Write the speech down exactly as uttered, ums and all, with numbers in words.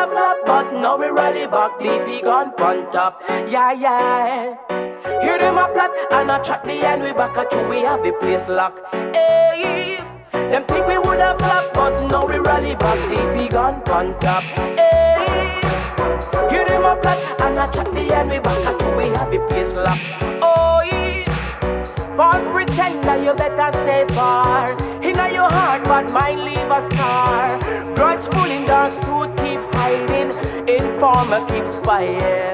woulda flop, but now we rally back. D P gun pon top. Yeah, yeah. Hear them a plot and a chat behind we back at you. We have the place locked. Hey, them think we woulda flop, but now we rally back. D P gun pon top. Hey, hear them a plot and a chat behind we back at you. We have the place locked. Oh, yeah. False pretender, you better stay far. Inna your heart, but mind leave a scar. Grudgeful in dark suit, keep hiding. Informer keeps spying.